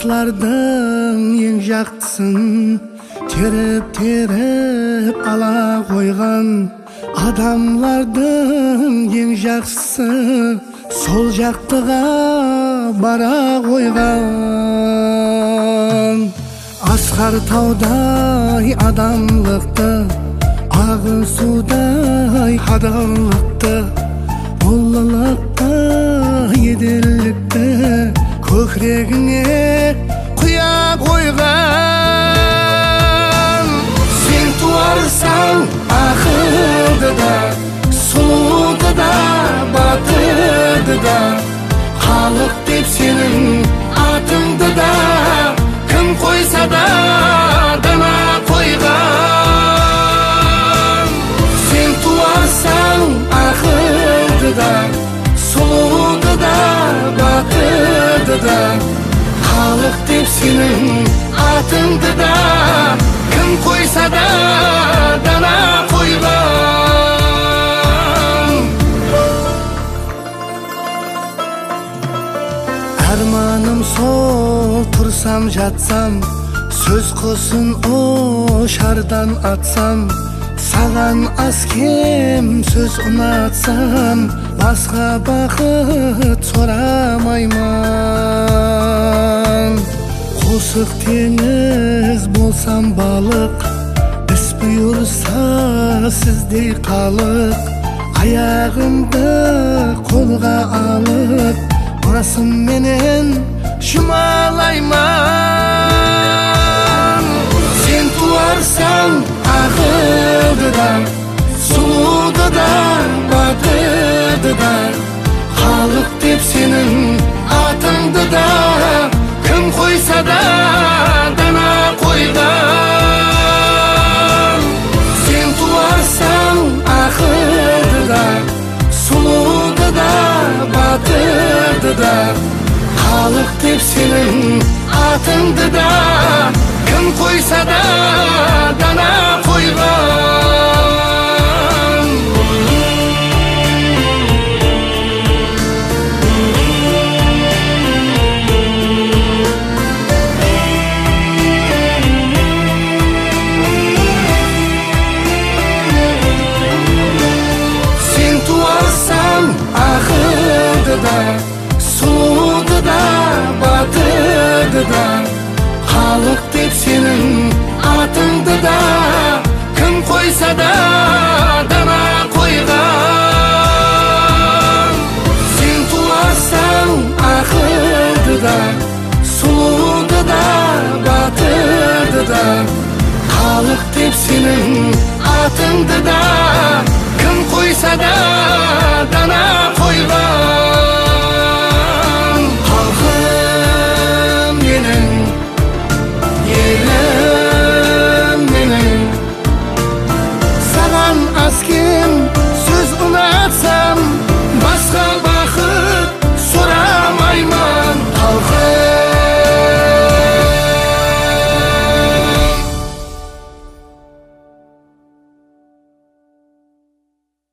Атлардың ең жақтысын теріп ала қойған, адамлардың ең жақсысы сол жақтыға бара қойған. Асқар таудай адамлықты, ағын судай адалдықты, ұлылықты, еділдікті көкірегіңе құя қойған. Сен туарсаң ақылды да, сұлуды да, батырды да, халық деп сенің атыңды да кім қойса да дана қойған. Сен туарсаң ақылды да, сұлуды да, батырды да, халық деп сенің атыңды да кім қойса да дана қойған. Арманым сол, тұрсам жатсам, сөз қосын ошардан атсам, саған аз кем сөз ұнатсам, басқа бақыт сұрамаймын. Қосық теңіз болсам балық, іс бұйырса сіздей халық, аяғымды қолға алып басым менен жұмалаймын. Сен туарсаң ақылды да, сұлуды да, батырды да, халық деп сенің атыңды да кім қойса да дана қойған. Сен туарсаң ақылды да, сұлуды да, батырды да, халық деп сенің атыңды да кім қойса да дана қойған. Сен туарсаң ақылды да, сұлуды да, батырды да, халық деп сенің атыңды да кім қойса да дана қойған. Сен туарсаң ақылды да, сұлуды да, батырды да, халық деп сенің атыңды да кім қойса да дана